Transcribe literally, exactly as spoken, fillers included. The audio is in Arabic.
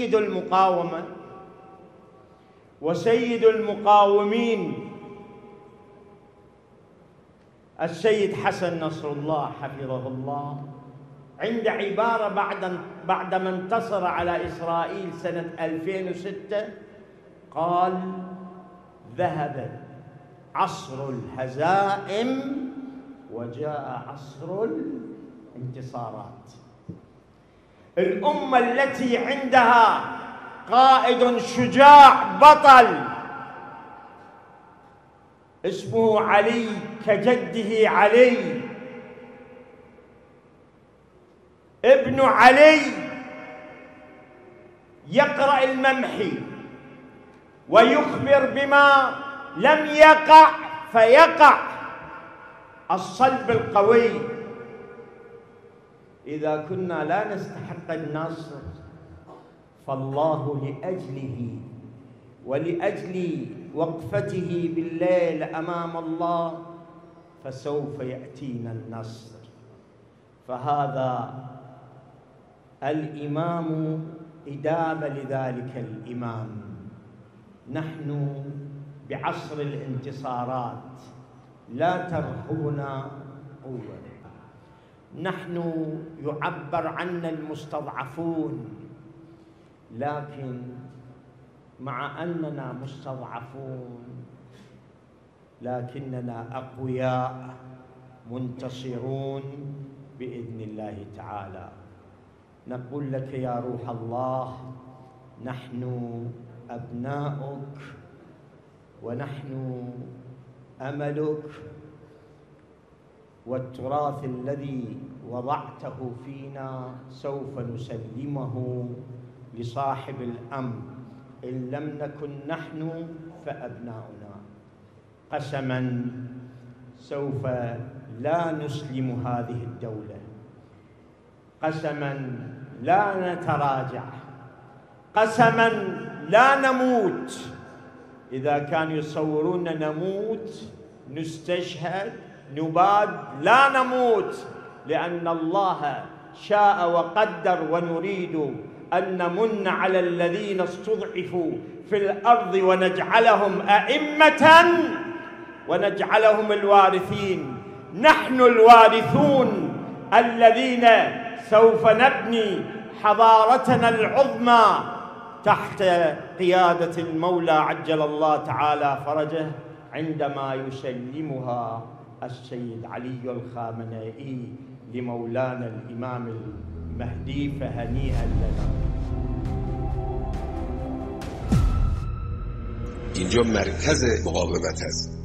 سيد المقاومة وسيد المقاومين السيد حسن نصر الله حفظه الله عند عبارة بعد بعدما انتصر على إسرائيل سنة ألفين وستة قال: ذهب عصر الهزائم وجاء عصر الانتصارات. الأمة التي عندها قائد شجاع بطل اسمه علي كجده علي ابن علي، يقرأ الممحي ويخبر بما لم يقع فيقع. الصلب القوي. إذا كنا لا نستحق النصر فالله لأجله ولأجل وقفته بالليل أمام الله فسوف يأتينا النصر. فهذا الإمام إدابة لذلك الإمام. نحن بعصر الانتصارات لا ترهبنا قوة. نحن يعبر عنا المستضعفون، لكن مع أننا مستضعفون لكننا أقوياء منتصرون بإذن الله تعالى. نقول لك يا روح الله: نحن أبناؤك ونحن أملك، والتراث الذي وضعته فينا سوف نسلمه لصاحب الأمر. إن لم نكن نحن فأبناؤنا. قسما سوف لا نسلم هذه الدولة، قسما لا نتراجع، قسما لا نموت. إذا كانوا يصورون نموت، نستشهد، نباد، لا نموت، لأن الله شاء وقدر ونريد أن نمن على الذين استضعفوا في الأرض ونجعلهم أئمة ونجعلهم الوارثين. نحن الوارثون الذين سوف نبني حضارتنا العظمى تحت قيادة المولى عجل الله تعالى فرجه عندما يسلمها السيد علي الخامنئي لمولانا الإمام المهدي. فهنيئا لنا. اینجا مرکز مقاومت است.